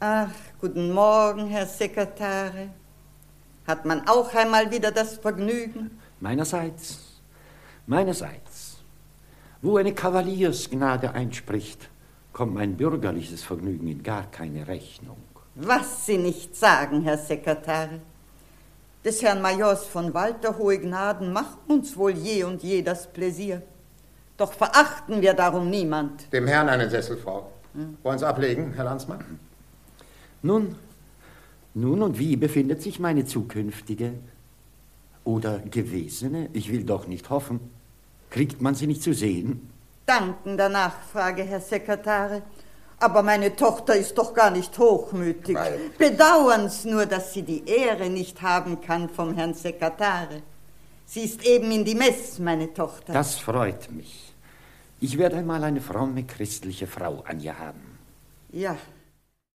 Ach, guten Morgen, Herr Sekretär. Hat man auch einmal wieder das Vergnügen? Meinerseits. Wo eine Kavaliersgnade einspricht, kommt mein bürgerliches Vergnügen in gar keine Rechnung. Was Sie nicht sagen, Herr Sekretär. Des Herrn Majors von Walter hohe Gnaden machen uns wohl je und je das Pläsier. Doch verachten wir darum niemand. Dem Herrn einen Sessel, Frau. Wollen Sie ablegen, Herr Landsmann? Nun, und wie befindet sich meine zukünftige oder gewesene, ich will doch nicht hoffen, kriegt man sie nicht zu sehen? Danken der Nachfrage, Herr Sekretär. Aber meine Tochter ist doch gar nicht hochmütig. Bedauern's nur, dass sie die Ehre nicht haben kann vom Herrn Sekretär. Sie ist eben in die Mess, meine Tochter. Das freut mich. Ich werde einmal eine fromme christliche Frau an ihr haben. Ja,